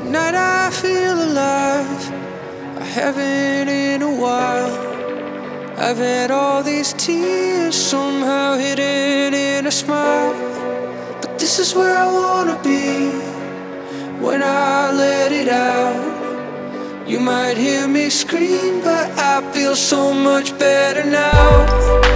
Tonight I feel alive. I haven't in a while. I've had all these tears somehow hidden in a smile. But this is where I wanna be when I let it out. You might hear me scream, but I feel so much better now.